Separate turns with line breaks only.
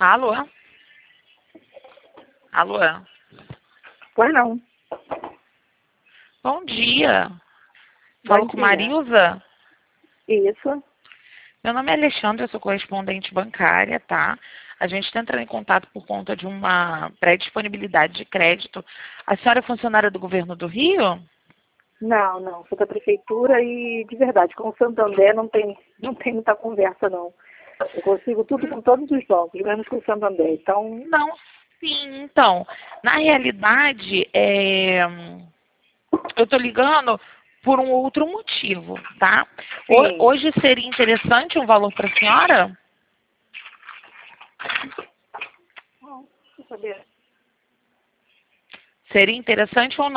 Alô? Alô?
Pois não.
Bom dia. Falo
Bom
com
dia.
Marilza.
Isso.
Meu nome é Alexandre, eu sou correspondente bancária, tá? A gente está entrando em contato por conta de uma pré-disponibilidade de crédito. A senhora é funcionária do governo do Rio?
Não. Sou da prefeitura e, de verdade, com o Santander não tem muita conversa, não. Eu consigo tudo com todos os bancos, menos com o Santander. Então,
Não, sim. Então, na realidade, eu estou ligando por um outro motivo, tá?
sim.
Hoje seria interessante um valor para a senhora?
Deixa eu saber.
Seria interessante ou não?